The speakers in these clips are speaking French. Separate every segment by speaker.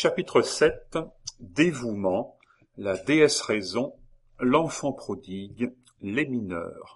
Speaker 1: Chapitre 7. Dévouement, la déesse raison, l'enfant prodigue, les mineurs.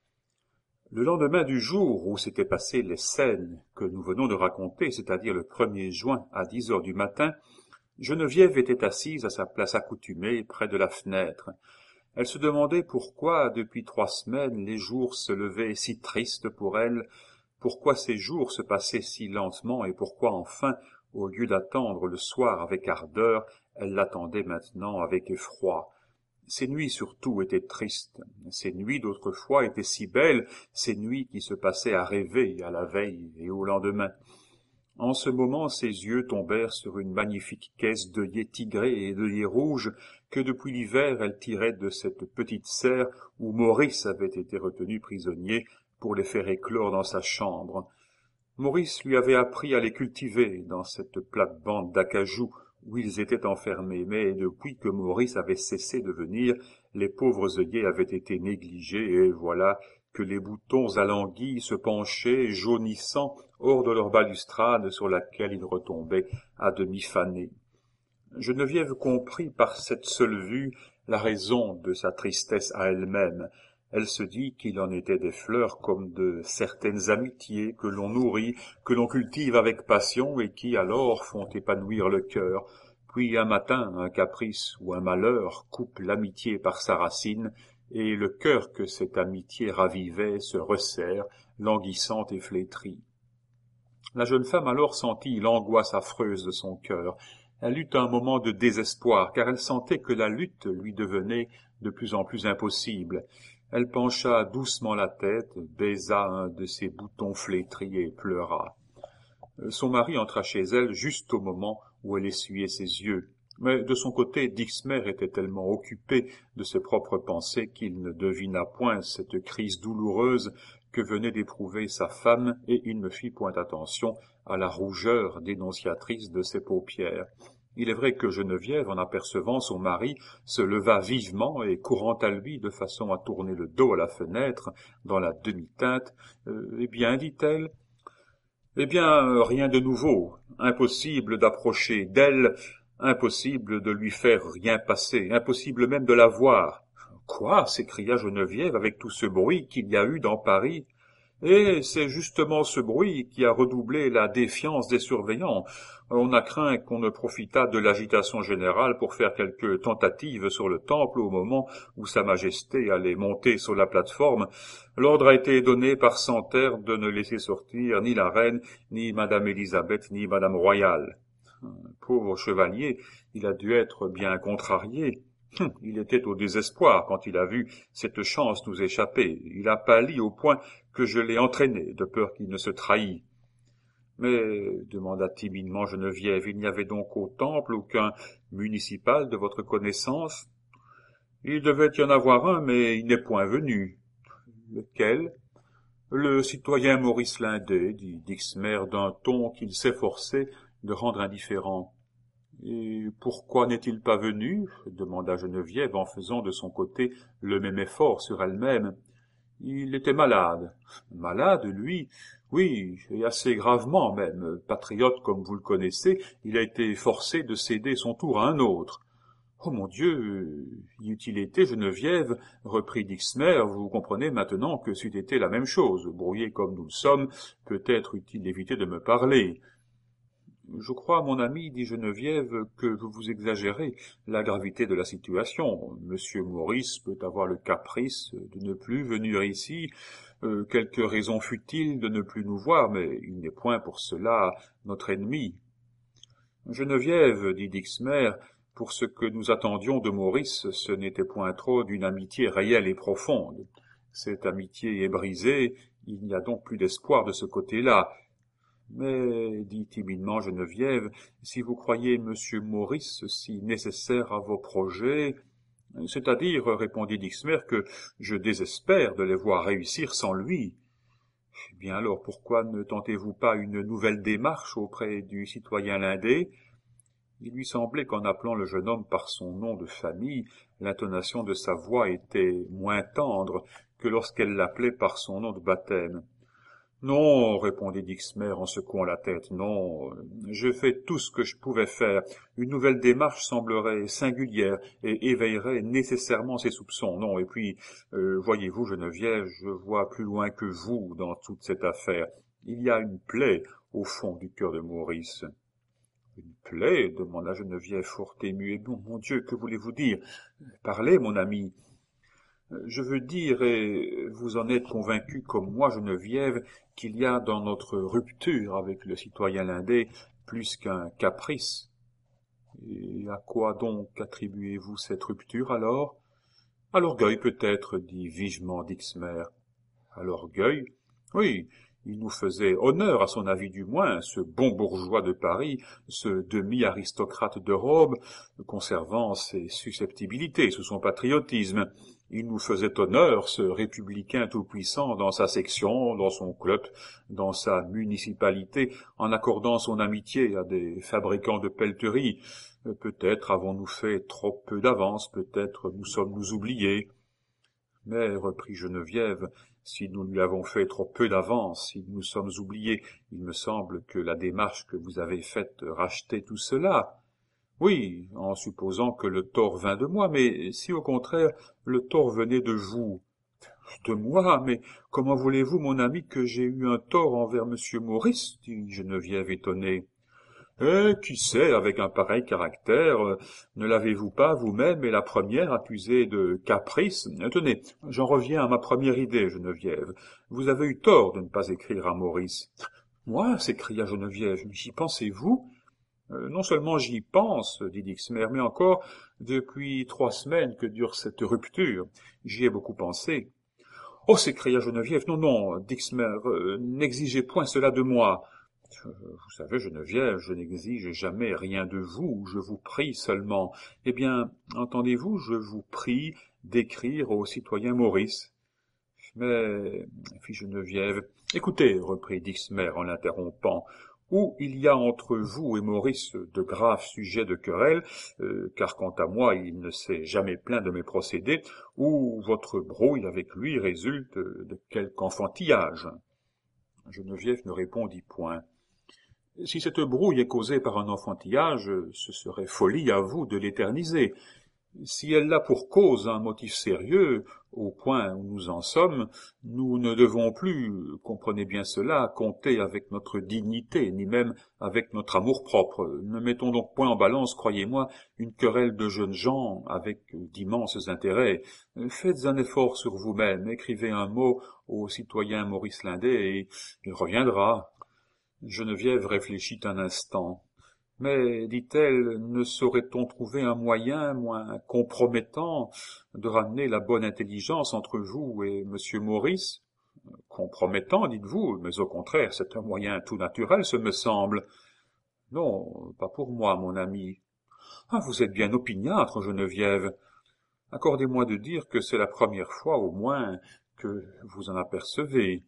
Speaker 1: Le lendemain du jour où s'étaient passées les scènes que nous venons de raconter, c'est-à-dire le 1er juin à 10 heures du matin, Geneviève était assise à sa place accoutumée près de la fenêtre. Elle se demandait pourquoi, depuis 3 semaines, les jours se levaient si tristes pour elle, pourquoi ces jours se passaient si lentement et pourquoi enfin, au lieu d'attendre le soir avec ardeur, elle l'attendait maintenant avec effroi. Ces nuits surtout étaient tristes. Ces nuits d'autrefois étaient si belles, ces nuits qui se passaient à rêver à la veille et au lendemain. En ce moment, ses yeux tombèrent sur une magnifique caisse d'œillets tigrés et d'œillets rouges que depuis l'hiver elle tirait de cette petite serre où Maurice avait été retenu prisonnier pour les faire éclore dans sa chambre. Maurice lui avait appris à les cultiver dans cette plate-bande d'acajou où ils étaient enfermés, mais depuis que Maurice avait cessé de venir, les pauvres œillets avaient été négligés, et voilà que les boutons alanguis se penchaient, jaunissant, hors de leur balustrade sur laquelle ils retombaient à demi fanés. Geneviève comprit par cette seule vue la raison de sa tristesse à elle-même. Elle se dit qu'il en était des fleurs comme de certaines amitiés que l'on nourrit, que l'on cultive avec passion et qui alors font épanouir le cœur. Puis un matin, un caprice ou un malheur coupe l'amitié par sa racine, et le cœur que cette amitié ravivait se resserre, languissant et flétri. La jeune femme alors sentit l'angoisse affreuse de son cœur. Elle eut un moment de désespoir, car elle sentait que la lutte lui devenait de plus en plus impossible. Elle pencha doucement la tête, baisa un de ses boutons flétris et pleura. Son mari entra chez elle juste au moment où elle essuyait ses yeux. Mais de son côté, Dixmer était tellement occupé de ses propres pensées qu'il ne devina point cette crise douloureuse que venait d'éprouver sa femme, et il ne fit point attention à la rougeur dénonciatrice de ses paupières. Il est vrai que Geneviève, en apercevant son mari, se leva vivement et courant à lui de façon à tourner le dos à la fenêtre, dans la demi-teinte, « Eh bien, dit-elle, eh bien, rien de nouveau, impossible d'approcher d'elle, impossible de lui faire rien passer, impossible même de la voir. »« Quoi » s'écria Geneviève avec tout ce bruit qu'il y a eu dans Paris. Et c'est justement ce bruit qui a redoublé la défiance des surveillants. On a craint qu'on ne profitât de l'agitation générale pour faire quelques tentatives sur le temple au moment où Sa Majesté allait monter sur la plateforme. L'ordre a été donné par Santerre de ne laisser sortir ni la reine, ni Madame Élisabeth, ni Madame Royale. Pauvre chevalier, il a dû être bien contrarié. Il était au désespoir quand il a vu cette chance nous échapper. Il a pâli au point que je l'ai entraîné, de peur qu'il ne se trahît. « Mais, demanda timidement Geneviève, il n'y avait donc au temple aucun municipal de votre connaissance ? » « Il devait y en avoir un, mais il n'est point venu. »« Lequel ?»« Le citoyen Maurice Lindet, dit Dixmer d'un ton qu'il s'efforçait de rendre indifférent. »« Et pourquoi n'est-il pas venu ?» demanda Geneviève en faisant de son côté le même effort sur elle-même. « Il était malade. »« Malade, lui ? Oui, et assez gravement même. Patriote comme vous le connaissez, il a été forcé de céder son tour à un autre. »« Oh mon Dieu, y eût-il été, Geneviève, reprit Dixmer, vous comprenez maintenant que c'eût été la même chose. Brouillés comme nous le sommes, peut-être eût-il évité de me parler. » « Je crois, mon ami, dit Geneviève, que vous exagérez la gravité de la situation. Monsieur Maurice peut avoir le caprice de ne plus venir ici, quelque raison fut-il de ne plus nous voir, mais il n'est point pour cela notre ennemi. »« Geneviève, dit Dixmer, pour ce que nous attendions de Maurice, ce n'était point trop d'une amitié réelle et profonde. Cette amitié est brisée, il n'y a donc plus d'espoir de ce côté-là. » « Mais, dit timidement Geneviève, si vous croyez monsieur Maurice si nécessaire à vos projets... »« C'est-à-dire, répondit Dixmer, que je désespère de les voir réussir sans lui. »« Eh bien alors, pourquoi ne tentez-vous pas une nouvelle démarche auprès du citoyen Lindet ?» Il lui semblait qu'en appelant le jeune homme par son nom de famille, l'intonation de sa voix était moins tendre que lorsqu'elle l'appelait par son nom de baptême. « Non, répondit Dixmer en secouant la tête, non, j'ai fait tout ce que je pouvais faire. Une nouvelle démarche semblerait singulière et éveillerait nécessairement ses soupçons. Non, et puis, voyez-vous, Geneviève, je vois plus loin que vous dans toute cette affaire. Il y a une plaie au fond du cœur de Maurice. Une plaie demanda Geneviève fort émue. Et bon, mon Dieu, que voulez-vous dire? Parlez, mon ami. Je veux dire, et vous en êtes convaincu comme moi, Geneviève, qu'il y a dans notre rupture avec le citoyen Lindet plus qu'un caprice. Et à quoi donc attribuez-vous cette rupture alors? À l'orgueil peut-être, dit vivement Dixmer. À l'orgueil? Oui, il nous faisait honneur, à son avis du moins, ce bon bourgeois de Paris, ce demi-aristocrate de robe, conservant ses susceptibilités sous son patriotisme. Il nous faisait honneur, ce républicain tout-puissant, dans sa section, dans son club, dans sa municipalité, en accordant son amitié à des fabricants de pelleteries. Peut-être avons-nous fait trop peu d'avance, peut-être nous sommes-nous oubliés. Mais, reprit Geneviève, si nous lui avons fait trop peu d'avance, si nous sommes oubliés, il me semble que la démarche que vous avez faite rachetait tout cela. Oui, en supposant que le tort vint de moi, mais si au contraire le tort venait de vous. De moi, mais comment voulez-vous, mon ami, que j'ai eu un tort envers monsieur Maurice, dit Geneviève étonnée. Qui sait, avec un pareil caractère, ne l'avez-vous pas vous-même et la première accusé de caprice? Tenez, j'en reviens à ma première idée, Geneviève. Vous avez eu tort de ne pas écrire à Maurice. Moi, s'écria Geneviève, j'y pensez-vous? Non seulement j'y pense, dit Dixmer, mais encore, depuis 3 semaines que dure cette rupture, j'y ai beaucoup pensé. Oh, s'écria Geneviève, non, non, Dixmer, n'exigez point cela de moi. Vous savez, Geneviève, je n'exige jamais rien de vous, je vous prie seulement. Eh bien, entendez-vous, je vous prie d'écrire au citoyen Maurice. Mais, fit Geneviève, écoutez, reprit Dixmer en l'interrompant, ou il y a entre vous et Maurice de graves sujets de querelle, car quant à moi, il ne s'est jamais plaint de mes procédés, ou votre brouille avec lui résulte de quelque enfantillage. Geneviève ne répondit point. Si cette brouille est causée par un enfantillage, ce serait folie à vous de l'éterniser. Si elle a pour cause un motif sérieux, au point où nous en sommes, nous ne devons plus, comprenez bien cela, compter avec notre dignité, ni même avec notre amour-propre. Ne mettons donc point en balance, croyez-moi, une querelle de jeunes gens avec d'immenses intérêts. Faites un effort sur vous-même, écrivez un mot au citoyen Maurice Lindet, et il reviendra. Geneviève réfléchit un instant. Mais, dit-elle, ne saurait-on trouver un moyen moins compromettant de ramener la bonne intelligence entre vous et monsieur Maurice? Compromettant, dites-vous, mais au contraire, c'est un moyen tout naturel, ce me semble. Non, pas pour moi, mon ami. Ah, vous êtes bien opiniâtre, Geneviève. Accordez-moi de dire que c'est la première fois, au moins, que vous en apercevez.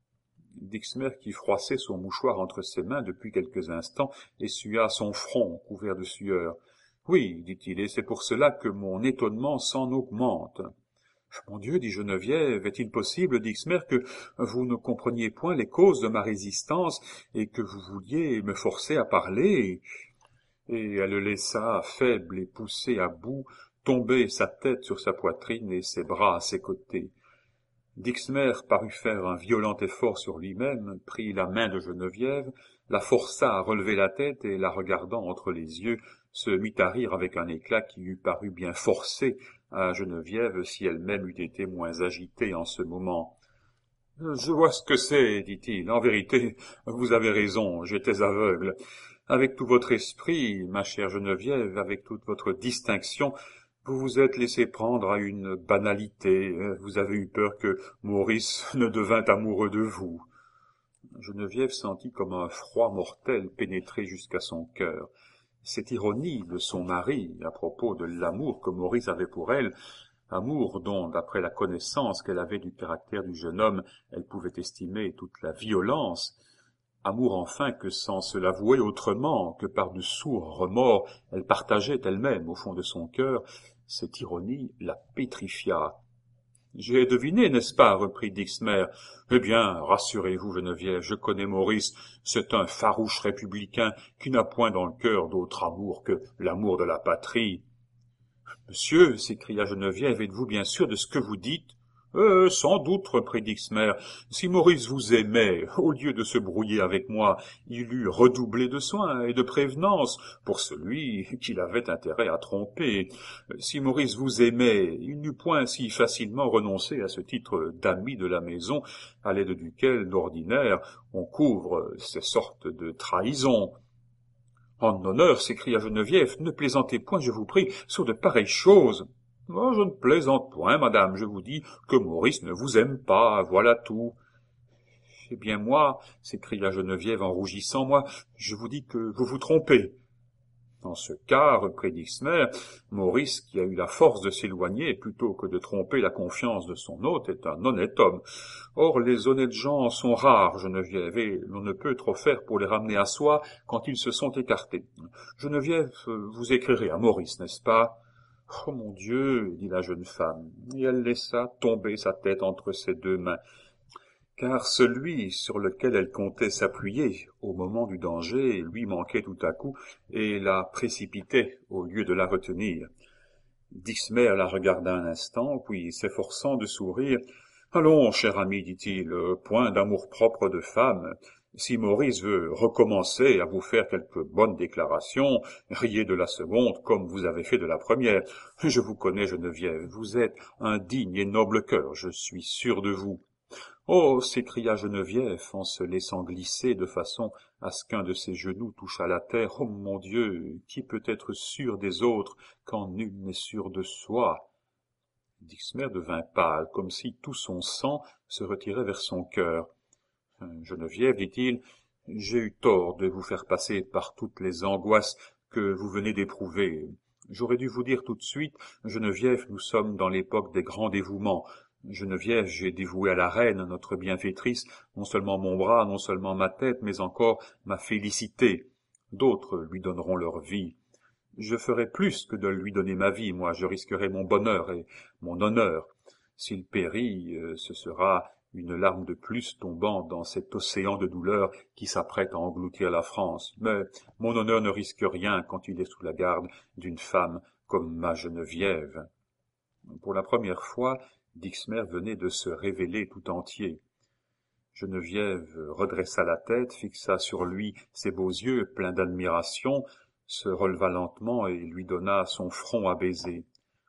Speaker 1: Dixmer, qui froissait son mouchoir entre ses mains depuis quelques instants, essuya son front couvert de sueur. « Oui, dit-il, et c'est pour cela que mon étonnement s'en augmente. »« Mon Dieu, dit Geneviève, est-il possible, Dixmer, que vous ne compreniez point les causes de ma résistance et que vous vouliez me forcer à parler ?» Et elle le laissa, faible et poussé à bout, tomber sa tête sur sa poitrine et ses bras à ses côtés. Dixmer parut faire un violent effort sur lui-même, prit la main de Geneviève, la força à relever la tête et, la regardant entre les yeux, se mit à rire avec un éclat qui eût paru bien forcé à Geneviève si elle-même eût été moins agitée en ce moment. « Je vois ce que c'est, dit-il. En vérité, vous avez raison, j'étais aveugle. Avec tout votre esprit, ma chère Geneviève, avec toute votre distinction, vous vous êtes laissé prendre à une banalité, vous avez eu peur que Maurice ne devînt amoureux de vous. » Geneviève sentit comme un froid mortel pénétrer jusqu'à son cœur. Cette ironie de son mari à propos de l'amour que Maurice avait pour elle, amour dont, d'après la connaissance qu'elle avait du caractère du jeune homme, elle pouvait estimer toute la violence, amour enfin que sans se l'avouer autrement que par de sourds remords, elle partageait elle-même au fond de son cœur, cette ironie la pétrifia. J'ai deviné, n'est-ce pas, reprit Dixmer. Eh bien, rassurez-vous, Geneviève, je connais Maurice, c'est un farouche républicain qui n'a point dans le cœur d'autre amour que l'amour de la patrie. Monsieur, s'écria Geneviève, êtes-vous bien sûr de ce que vous dites? Sans doute, reprit Dixmer. Si Maurice vous aimait, au lieu de se brouiller avec moi, il eût redoublé de soins et de prévenance pour celui qu'il avait intérêt à tromper. Si Maurice vous aimait, il n'eût point si facilement renoncé à ce titre d'ami de la maison, à l'aide duquel, d'ordinaire, on couvre ces sortes de trahisons. En honneur, s'écria Geneviève, ne plaisantez point, je vous prie, sur de pareilles choses. Oh, je ne plaisante point, madame, je vous dis que Maurice ne vous aime pas, voilà tout. Eh bien, moi, s'écria Geneviève en rougissant, moi, je vous dis que vous vous trompez. En ce cas, reprit Dixmer, Maurice, qui a eu la force de s'éloigner plutôt que de tromper la confiance de son hôte, est un honnête homme. Or, les honnêtes gens sont rares, Geneviève, et l'on ne peut trop faire pour les ramener à soi quand ils se sont écartés. Geneviève, vous écrirez à Maurice, n'est-ce pas? Oh mon Dieu, dit la jeune femme, et elle laissa tomber sa tête entre ses deux mains, car celui sur lequel elle comptait s'appuyer au moment du danger lui manquait tout à coup et la précipitait au lieu de la retenir. Dixmer la regarda un instant, puis s'efforçant de sourire, « Allons, cher ami, dit-il, point d'amour-propre de femme. Si Maurice veut recommencer à vous faire quelques bonnes déclarations, riez de la seconde comme vous avez fait de la première. Je vous connais, Geneviève, vous êtes un digne et noble cœur, je suis sûr de vous. » Oh, s'écria Geneviève en se laissant glisser de façon à ce qu'un de ses genoux touchât la terre. Oh mon Dieu, qui peut être sûr des autres quand nul n'est sûr de soi? Dixmer devint pâle, comme si tout son sang se retirait vers son cœur. Geneviève, dit-il, j'ai eu tort de vous faire passer par toutes les angoisses que vous venez d'éprouver. J'aurais dû vous dire tout de suite, Geneviève, nous sommes dans l'époque des grands dévouements. Geneviève, j'ai dévoué à la reine, notre bienfaitrice, non seulement mon bras, non seulement ma tête, mais encore ma félicité. D'autres lui donneront leur vie. Je ferai plus que de lui donner ma vie, moi, je risquerai mon bonheur et mon honneur. S'il périt, ce sera une larme de plus tombant dans cet océan de douleur qui s'apprête à engloutir la France. Mais mon honneur ne risque rien quand il est sous la garde d'une femme comme ma Geneviève. Pour la première fois, Dixmer venait de se révéler tout entier. Geneviève redressa la tête, fixa sur lui ses beaux yeux pleins d'admiration, se releva lentement et lui donna son front à baiser.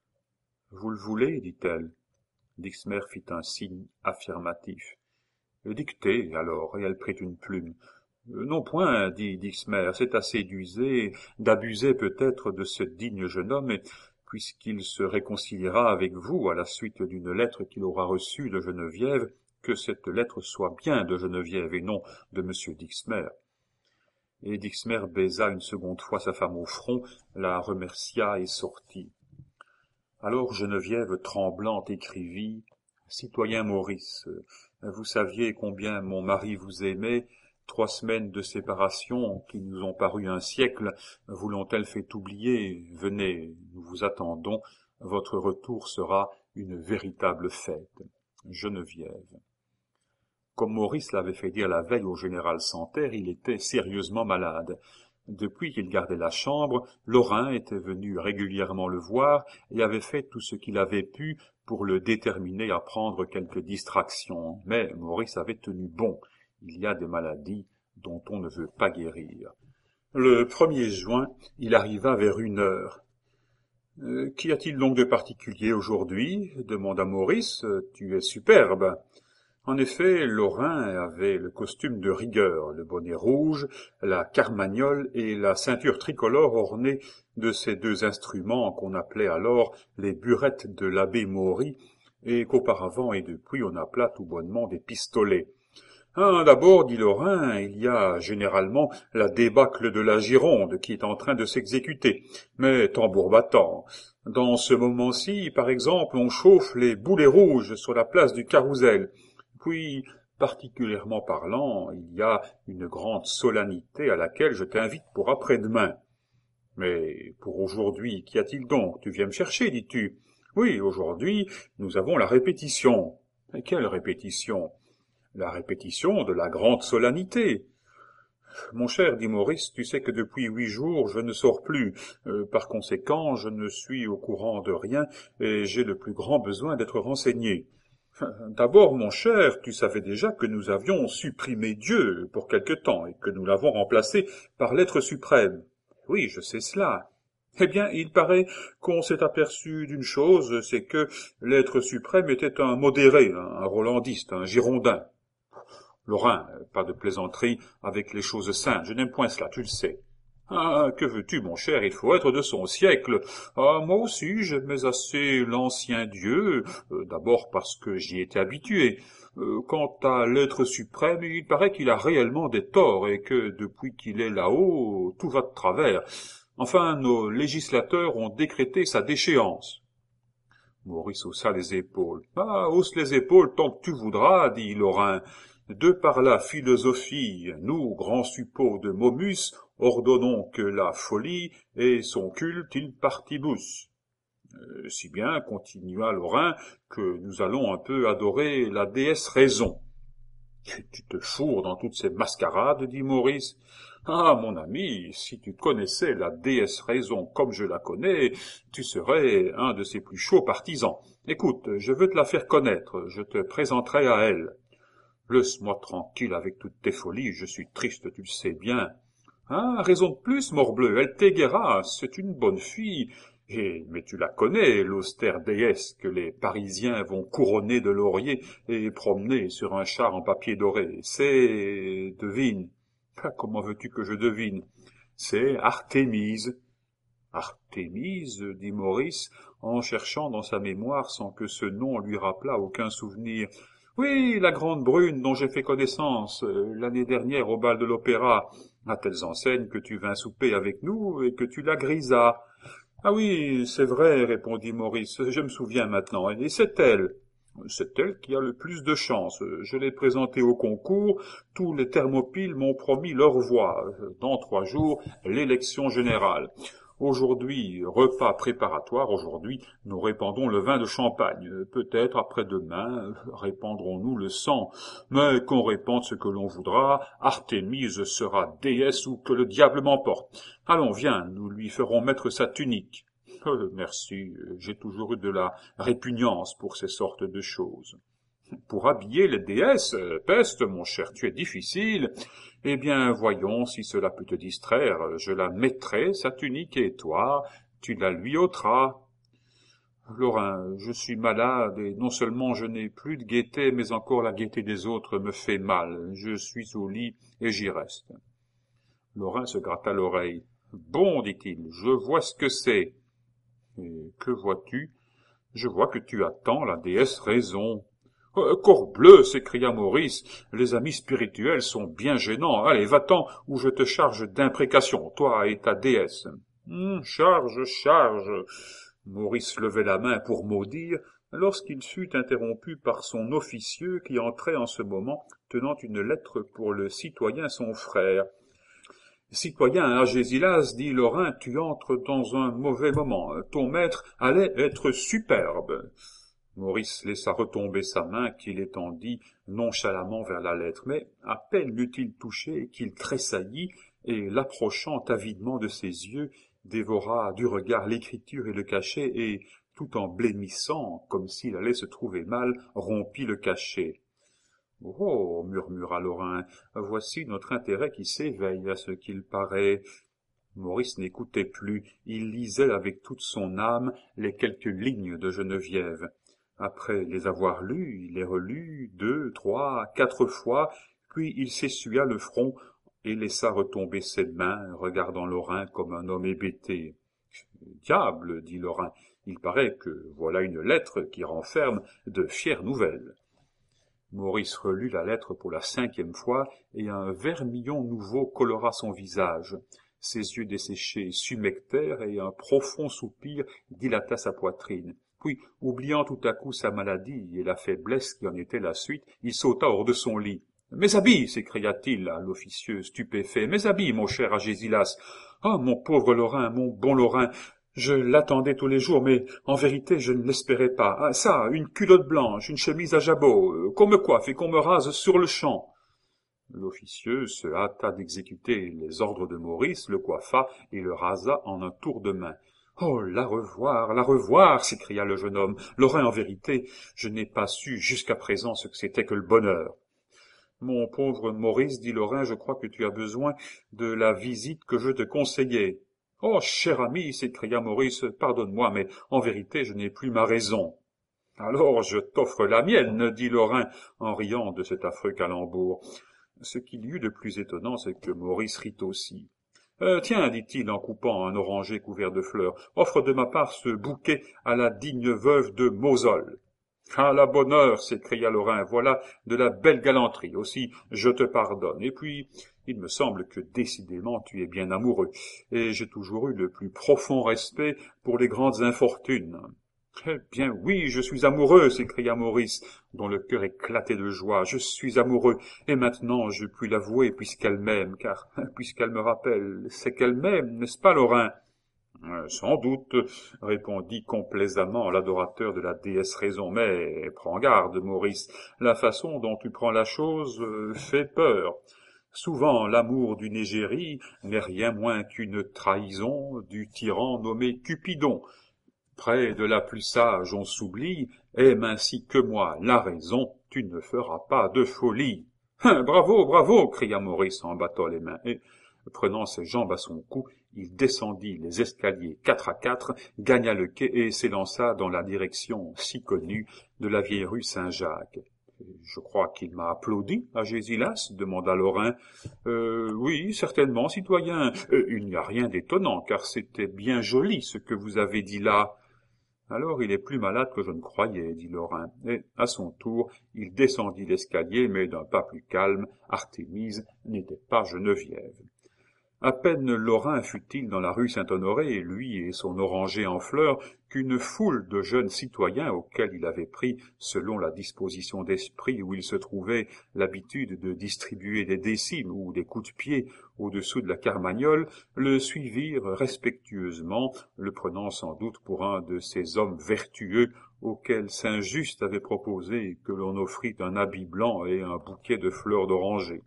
Speaker 1: « Vous le voulez, dit-elle. Dixmer fit un signe affirmatif. « Dictez, alors, et elle prit une plume. Non point, dit Dixmer, c'est assez d'user, d'abuser peut-être de ce digne jeune homme, et puisqu'il se réconciliera avec vous à la suite d'une lettre qu'il aura reçue de Geneviève, que cette lettre soit bien de Geneviève et non de M. Dixmer. » Et Dixmer baisa une seconde fois sa femme au front, la remercia et sortit. Alors Geneviève, tremblante, écrivit « Citoyen Maurice, vous saviez combien mon mari vous aimait, 3 semaines de séparation, qui nous ont paru un siècle, vous l'ont-elles fait oublier? Venez, nous vous attendons, votre retour sera une véritable fête. Geneviève. » Comme Maurice l'avait fait dire la veille au général Santerre, il était sérieusement malade. Depuis qu'il gardait la chambre, Lorrain était venu régulièrement le voir et avait fait tout ce qu'il avait pu pour le déterminer à prendre quelques distractions. Mais Maurice avait tenu bon. Il y a des maladies dont on ne veut pas guérir. Le 1er juin, il arriva vers 1 heure. « Qu'y a-t-il donc de particulier aujourd'hui » demanda Maurice. « Tu es superbe. » En effet, Lorrain avait le costume de rigueur, le bonnet rouge, la carmagnole et la ceinture tricolore ornée de ces 2 instruments qu'on appelait alors les burettes de l'abbé Maury et qu'auparavant et depuis on appela tout bonnement des pistolets. « D'abord, dit Lorrain, il y a généralement la débâcle de la Gironde qui est en train de s'exécuter, mais tambour battant. Dans ce moment-ci, par exemple, on chauffe les boulets rouges sur la place du Carrousel. Puis, particulièrement parlant, il y a une grande solennité à laquelle je t'invite pour après-demain. » « Mais pour aujourd'hui, qu'y a-t-il donc? Tu viens me chercher, dis-tu? » « Oui, aujourd'hui, nous avons la répétition. Et quelle répétition? La répétition de la grande solennité. Mon cher, dit Maurice, tu sais que depuis 8 jours, je ne sors plus. Par conséquent, je ne suis au courant de rien et j'ai le plus grand besoin d'être renseigné. D'abord, mon cher, tu savais déjà que nous avions supprimé Dieu pour quelque temps et que nous l'avons remplacé par l'être suprême. Oui, je sais cela. Eh bien, il paraît qu'on s'est aperçu d'une chose, c'est que l'être suprême était un modéré, un rolandiste, un girondin. Lorrain, pas de plaisanterie avec les choses saintes, je n'aime point cela, tu le sais. Ah, que veux-tu, mon cher, il faut être de son siècle. Ah, moi aussi, j'aimais assez l'ancien Dieu, d'abord parce que j'y étais habitué. Quant à l'être suprême, il paraît qu'il a réellement des torts et que, depuis qu'il est là-haut, tout va de travers. Enfin, nos législateurs ont décrété sa déchéance. Maurice haussa les épaules. Ah, hausse les épaules tant que tu voudras, dit Lorrain. De par la philosophie, nous, grands suppôts de Momus, ordonnons que la folie et son culte in partibus. Si bien, continua Lorrain, que nous allons un peu adorer la déesse Raison. Tu te fourres dans toutes ces mascarades, dit Maurice. Ah, mon ami, si tu connaissais la déesse Raison comme je la connais, tu serais un de ses plus chauds partisans. Écoute, je veux te la faire connaître, je te présenterai à elle. Laisse-moi tranquille avec toutes tes folies, je suis triste, tu le sais bien. Ah, raison de plus, morbleu, elle t'égara, c'est une bonne fille. Mais tu la connais, l'austère déesse que les Parisiens vont couronner de laurier et promener sur un char en papier doré. C'est... devine. Ah, comment veux-tu que je devine? C'est Artémise. Artémise, dit Maurice, en cherchant dans sa mémoire sans que ce nom lui rappelât aucun souvenir. Oui, la grande brune dont j'ai fait connaissance l'année dernière au bal de l'opéra, à telles enseignes que tu vins souper avec nous et que tu la grisas. Ah oui, c'est vrai, répondit Maurice, je me souviens maintenant, et c'est elle. C'est elle qui a le plus de chance. Je l'ai présentée au concours, tous les Thermopyles m'ont promis leur voix. Dans 3 jours, l'élection générale. Aujourd'hui, repas préparatoire, aujourd'hui, nous répandons le vin de champagne. Peut-être après-demain, répandrons-nous le sang. Mais qu'on répande ce que l'on voudra, Artémise sera déesse ou que le diable m'emporte. Allons, viens, nous lui ferons mettre sa tunique. Merci, j'ai toujours eu de la répugnance pour ces sortes de choses. Pour habiller les déesses, peste, mon cher, tu es difficile. Eh bien, voyons si cela peut te distraire. Je la mettrai, sa tunique, et toi, tu la lui ôteras. Lorrain, je suis malade, et non seulement je n'ai plus de gaieté, mais encore la gaieté des autres me fait mal. Je suis au lit, et j'y reste. Lorrain se gratta l'oreille. Bon, dit-il, je vois ce que c'est. Et que vois-tu? Je vois que tu attends la déesse Raison. Corbleu, s'écria Maurice, les amis spirituels sont bien gênants. Allez, va-t'en, ou je te charge d'imprécations, toi et ta déesse. Charge, charge. Maurice levait la main pour maudire, lorsqu'il fut interrompu par son officieux qui entrait en ce moment, tenant une lettre pour le citoyen son frère. Citoyen Agésilas, dit Lorrain, tu entres dans un mauvais moment. Ton maître allait être superbe. Maurice laissa retomber sa main qu'il étendit nonchalamment vers la lettre, mais à peine l'eut-il touchée qu'il tressaillit et, l'approchant avidement de ses yeux, dévora du regard l'écriture et le cachet et, tout en blêmissant, comme s'il allait se trouver mal, rompit le cachet. « Oh, murmura Lorrain, voici notre intérêt qui s'éveille à ce qu'il paraît. » Maurice n'écoutait plus, il lisait avec toute son âme les quelques lignes de Geneviève. Après les avoir lues, il les relut 2, 3, 4 fois, puis il s'essuya le front et laissa retomber ses mains, regardant Lorrain comme un homme hébété. « Diable, dit Lorrain, il paraît que voilà une lettre qui renferme de fières nouvelles. » Maurice relut la lettre pour la 5e fois, et un vermillon nouveau colora son visage. Ses yeux desséchés s'humectèrent, et un profond soupir dilata sa poitrine. Puis, oubliant tout à coup sa maladie et la faiblesse qui en était la suite, il sauta hors de son lit. « Mes habits !» s'écria-t-il à l'officieux stupéfait. « Mes habits, mon cher Agésilas !»« Ah, mon pauvre Lorrain, mon bon Lorrain, Je l'attendais tous les jours, mais en vérité je ne l'espérais pas. Ah, ça, une culotte blanche, une chemise à jabot, qu'on me coiffe et qu'on me rase sur le champ. L'officieux se hâta d'exécuter les ordres de Maurice, le coiffa et le rasa en un tour de main. « Oh, la revoir !» s'écria le jeune homme. « Lorrain, en vérité, je n'ai pas su jusqu'à présent ce que c'était que le bonheur. » « Mon pauvre Maurice, dit Lorrain, je crois que tu as besoin de la visite que je te conseillais. »« Oh, cher ami, s'écria Maurice, pardonne-moi, mais en vérité, je n'ai plus ma raison. »« Alors, je t'offre la mienne, dit Lorrain, en riant de cet affreux calembour. » Ce qu'il y eut de plus étonnant, c'est que Maurice rit aussi. « Tiens, dit-il en coupant un oranger couvert de fleurs, offre de ma part ce bouquet à la digne veuve de Mosol. »« À la bonne heure, s'écria Lorrain, voilà de la belle galanterie, aussi je te pardonne. Et puis, il me semble que décidément tu es bien amoureux, et j'ai toujours eu le plus profond respect pour les grandes infortunes. » « Eh bien oui, je suis amoureux, s'écria Maurice, dont le cœur éclatait de joie. Je suis amoureux, et maintenant je puis l'avouer puisqu'elle m'aime, car puisqu'elle me rappelle, c'est qu'elle m'aime, n'est-ce pas, Lorrain? Sans doute, répondit complaisamment l'adorateur de la déesse Raison, mais prends garde, Maurice, la façon dont tu prends la chose fait peur. Souvent l'amour d'une égérie n'est rien moins qu'une trahison du tyran nommé Cupidon. Près de la plus sage on s'oublie, aime ainsi que moi la raison, tu ne feras pas de folie. « Bravo, bravo !» cria Maurice en battant les mains, et, prenant ses jambes à son cou, il descendit les escaliers 4 à 4, gagna le quai et s'élança dans la direction si connue de la vieille rue Saint-Jacques. « Je crois qu'il m'a applaudi, Agésilas ?» demanda Lorrain. Oui, certainement, citoyen. Il n'y a rien d'étonnant, car c'était bien joli ce que vous avez dit là. » « Alors il est plus malade que je ne croyais, dit Lorrain, et, à son tour, il descendit l'escalier, mais d'un pas plus calme, Artémise n'était pas Geneviève. À peine Lorrain fut-il dans la rue Saint-Honoré, lui et son oranger en fleurs, qu'une foule de jeunes citoyens auxquels il avait pris, selon la disposition d'esprit où il se trouvait, l'habitude de distribuer des décimes ou des coups de pied au-dessous de la Carmagnole, le suivirent respectueusement, le prenant sans doute pour un de ces hommes vertueux auxquels Saint-Just avait proposé que l'on offrît un habit blanc et un bouquet de fleurs d'oranger.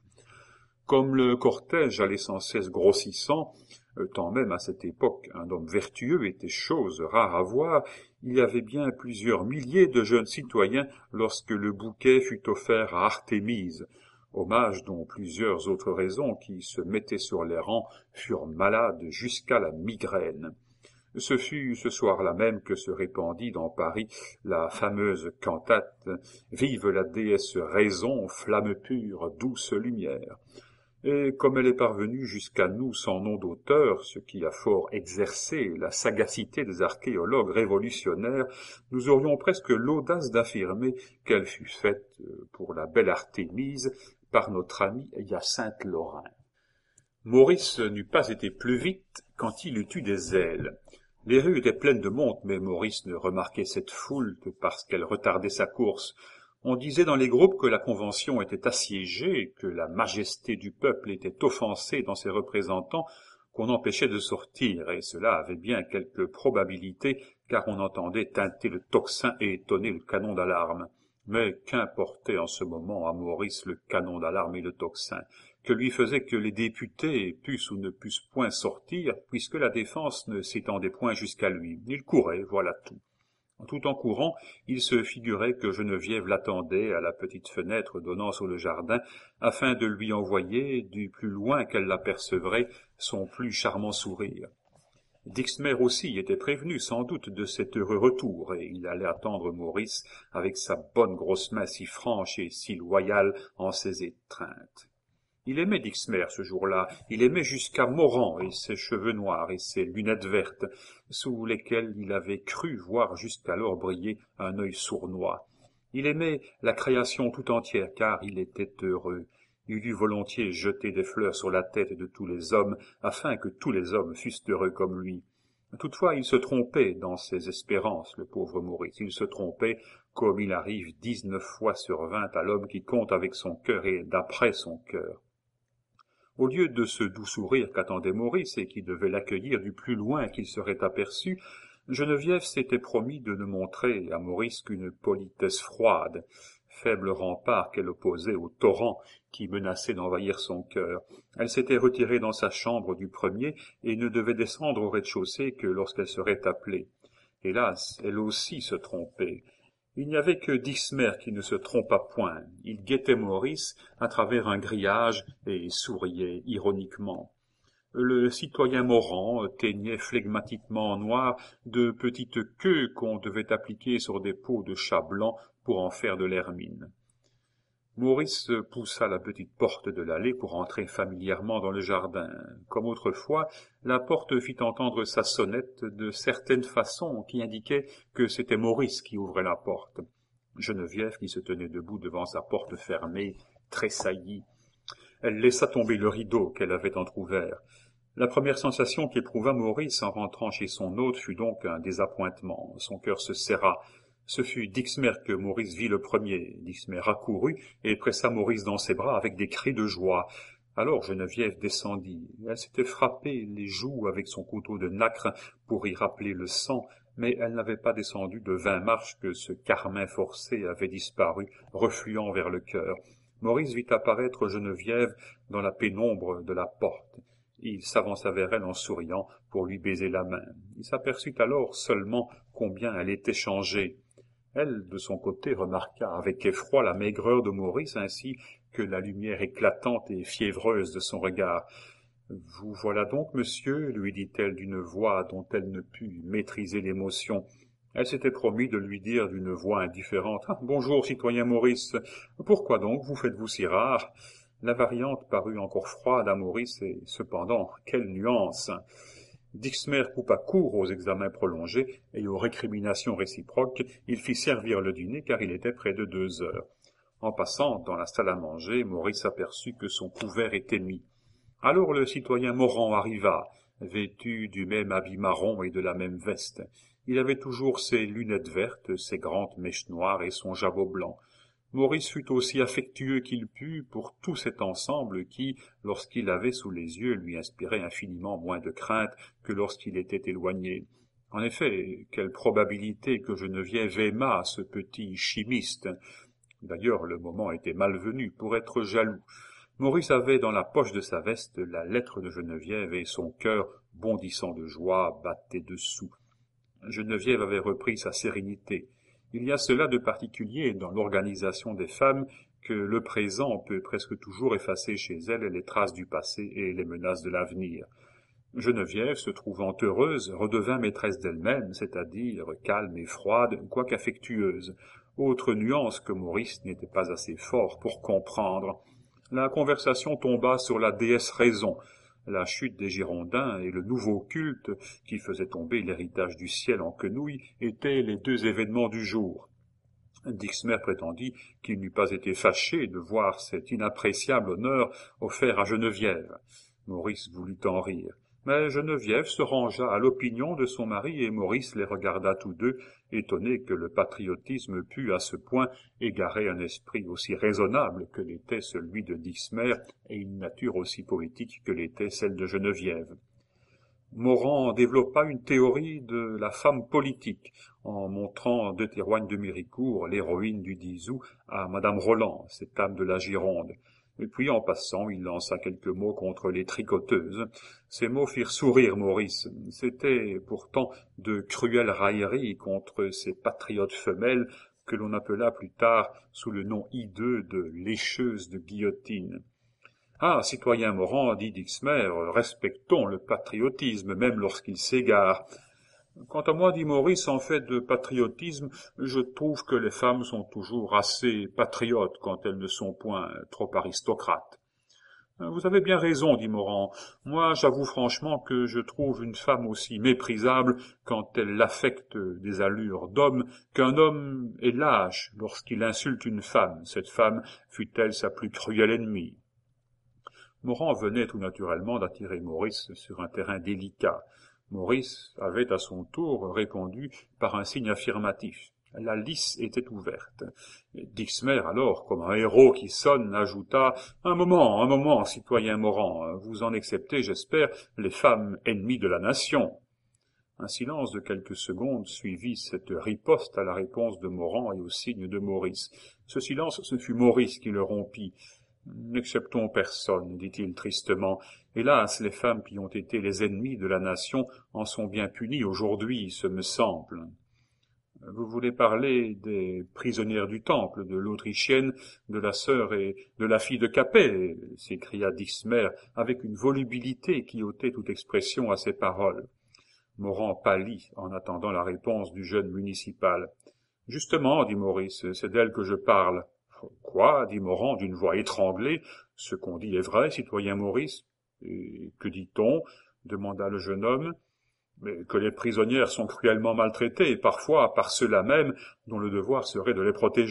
Speaker 1: Comme le cortège allait sans cesse grossissant, tant même à cette époque un homme vertueux était chose rare à voir, il y avait bien plusieurs milliers de jeunes citoyens lorsque le bouquet fut offert à Artémise, hommage dont plusieurs autres raisons qui se mettaient sur les rangs furent malades jusqu'à la migraine. Ce fut ce soir-là même que se répandit dans Paris la fameuse cantate « Vive la déesse Raison, flamme pure, douce lumière ». Et comme elle est parvenue jusqu'à nous sans nom d'auteur, ce qui a fort exercé la sagacité des archéologues révolutionnaires, nous aurions presque l'audace d'affirmer qu'elle fut faite pour la belle Artémise par notre ami Hyacinthe Lorrain. Maurice n'eût pas été plus vite quand il eut eu des ailes. Les rues étaient pleines de monde, mais Maurice ne remarquait cette foule que parce qu'elle retardait sa course. On disait dans les groupes que la Convention était assiégée, que la majesté du peuple était offensée dans ses représentants, qu'on empêchait de sortir, et cela avait bien quelque probabilité, car on entendait tinter le tocsin et étonner le canon d'alarme. Mais qu'importait en ce moment à Maurice le canon d'alarme et le tocsin? Que lui faisait que les députés pussent ou ne pussent point sortir, puisque la défense ne s'étendait point jusqu'à lui. Il courait, voilà tout. Tout en courant, il se figurait que Geneviève l'attendait à la petite fenêtre donnant sur le jardin, afin de lui envoyer, du plus loin qu'elle l'apercevrait, son plus charmant sourire. Dixmer aussi était prévenu sans doute de cet heureux retour, et il allait attendre Maurice avec sa bonne grosse main si franche et si loyale en ses étreintes. Il aimait Dixmer ce jour-là, il aimait jusqu'à Morand et ses cheveux noirs et ses lunettes vertes, sous lesquelles il avait cru voir jusqu'alors briller un œil sournois. Il aimait la création tout entière, car il était heureux. Il eût volontiers jeté des fleurs sur la tête de tous les hommes, afin que tous les hommes fussent heureux comme lui. Toutefois, il se trompait dans ses espérances, le pauvre Maurice. Il se trompait, comme il arrive 19 fois sur 20 à l'homme qui compte avec son cœur et d'après son cœur. Au lieu de ce doux sourire qu'attendait Maurice et qui devait l'accueillir du plus loin qu'il serait aperçu, Geneviève s'était promis de ne montrer à Maurice qu'une politesse froide, faible rempart qu'elle opposait au torrent qui menaçait d'envahir son cœur. Elle s'était retirée dans sa chambre du premier et ne devait descendre au rez-de-chaussée que lorsqu'elle serait appelée. Hélas, elle aussi se trompait. Il n'y avait que Dixmer qui ne se trompa point. Il guettait Maurice à travers un grillage et souriait ironiquement. Le citoyen Morand teignait flegmatiquement en noir de petites queues qu'on devait appliquer sur des peaux de chat blanc pour en faire de l'hermine. Maurice poussa la petite porte de l'allée pour entrer familièrement dans le jardin. Comme autrefois, la porte fit entendre sa sonnette de certaine façon qui indiquait que c'était Maurice qui ouvrait la porte. Geneviève, qui se tenait debout devant sa porte fermée, tressaillit. Elle laissa tomber le rideau qu'elle avait entr'ouvert. La première sensation qu'éprouva Maurice en rentrant chez son hôte fut donc un désappointement. Son cœur se serra. Ce fut Dixmer que Maurice vit le premier. Dixmer accourut et pressa Maurice dans ses bras avec des cris de joie. Alors Geneviève descendit. Elle s'était frappé les joues avec son couteau de nacre pour y rappeler le sang, mais elle n'avait pas descendu de 20 marches que ce carmin forcé avait disparu, refluant vers le cœur. Maurice vit apparaître Geneviève dans la pénombre de la porte. Il s'avança vers elle en souriant pour lui baiser la main. Il s'aperçut alors seulement combien elle était changée. Elle, de son côté, remarqua avec effroi la maigreur de Maurice ainsi que la lumière éclatante et fiévreuse de son regard. « Vous voilà donc, monsieur, lui dit-elle d'une voix dont elle ne put maîtriser l'émotion. Elle s'était promis de lui dire d'une voix indifférente « Bonjour, citoyen Maurice. Pourquoi donc vous faites-vous si rare ?» La variante parut encore froide à Maurice, et cependant, quelle nuance! Dixmer coupa court aux examens prolongés et aux récriminations réciproques. Il fit servir le dîner car il était près de 2 heures. En passant dans la salle à manger, Maurice aperçut que son couvert était mis. Alors le citoyen Morand arriva, vêtu du même habit marron et de la même veste. Il avait toujours ses lunettes vertes, ses grandes mèches noires et son jabot blanc. Maurice fut aussi affectueux qu'il put pour tout cet ensemble qui, lorsqu'il l'avait sous les yeux, lui inspirait infiniment moins de crainte que lorsqu'il était éloigné. En effet, quelle probabilité que Geneviève aimât ce petit chimiste. D'ailleurs, le moment était malvenu pour être jaloux. Maurice avait dans la poche de sa veste la lettre de Geneviève et son cœur, bondissant de joie, battait dessous. Geneviève avait repris sa sérénité. Il y a cela de particulier dans l'organisation des femmes que le présent peut presque toujours effacer chez elles les traces du passé et les menaces de l'avenir. Geneviève, se trouvant heureuse, redevint maîtresse d'elle-même, c'est-à-dire calme et froide, quoique affectueuse. Autre nuance que Maurice n'était pas assez fort pour comprendre. La conversation tomba sur la déesse Raison, la chute des Girondins et le nouveau culte qui faisait tomber l'héritage du ciel en quenouille étaient les 2 événements du jour. Dixmer prétendit qu'il n'eût pas été fâché de voir cet inappréciable honneur offert à Geneviève. Maurice voulut en rire. Mais Geneviève se rangea à l'opinion de son mari et Maurice les regarda tous deux, étonné que le patriotisme pût à ce point égarer un esprit aussi raisonnable que l'était celui de Dixmer et une nature aussi poétique que l'était celle de Geneviève. Morand développa une théorie de la femme politique en montrant de Théroigne de Méricourt, l'héroïne du 10 août, à Madame Roland, cette âme de la Gironde. Et puis, en passant, il lança quelques mots contre les tricoteuses. Ces mots firent sourire Maurice. C'était pourtant de cruelles railleries contre ces patriotes femelles que l'on appela plus tard sous le nom hideux de lécheuses de guillotine. « Ah, citoyen Morand, dit Dixmer, respectons le patriotisme, même lorsqu'il s'égare. » Quant à moi, dit Maurice, en fait de patriotisme, je trouve que les femmes sont toujours assez patriotes quand elles ne sont point trop aristocrates. Vous avez bien raison, dit Morand. Moi, j'avoue franchement que je trouve une femme aussi méprisable quand elle affecte des allures d'homme qu'un homme est lâche lorsqu'il insulte une femme, cette femme fût-elle sa plus cruelle ennemie. Morand venait tout naturellement d'attirer Maurice sur un terrain délicat. Maurice avait à son tour répondu par un signe affirmatif. La lice était ouverte. Dixmer, alors, comme un héros qui sonne, ajouta « Un moment, citoyen Morand, vous en acceptez, j'espère, les femmes ennemies de la nation ». Un silence de quelques secondes suivit cette riposte à la réponse de Morand et au signe de Maurice. Ce silence, ce fut Maurice qui le rompit. « N'acceptons personne, dit-il tristement. Hélas, les femmes qui ont été les ennemies de la nation en sont bien punies aujourd'hui, ce me semble. » Vous voulez parler des prisonnières du temple, de l'Autrichienne, de la sœur et de la fille de Capet, s'écria Dixmer avec une volubilité qui ôtait toute expression à ses paroles. Morand pâlit en attendant la réponse du jeune municipal. « Justement, dit Maurice, c'est d'elle que je parle. »« Quoi » dit Morand d'une voix étranglée. « Ce qu'on dit est vrai, citoyen Maurice. »« Et que dit-on » demanda le jeune homme. « Mais que les prisonnières sont cruellement maltraitées, parfois par ceux-là même dont le devoir serait de les protéger. »«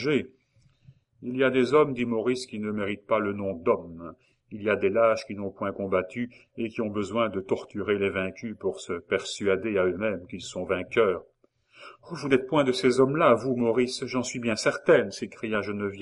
Speaker 1: Il y a des hommes, dit Maurice, qui ne méritent pas le nom d'hommes. Il y a des lâches qui n'ont point combattu et qui ont besoin de torturer les vaincus pour se persuader à eux-mêmes qu'ils sont vainqueurs. »« Oh, vous n'êtes point de ces hommes-là, vous, Maurice, j'en suis bien certaine, s'écria Geneviève. »«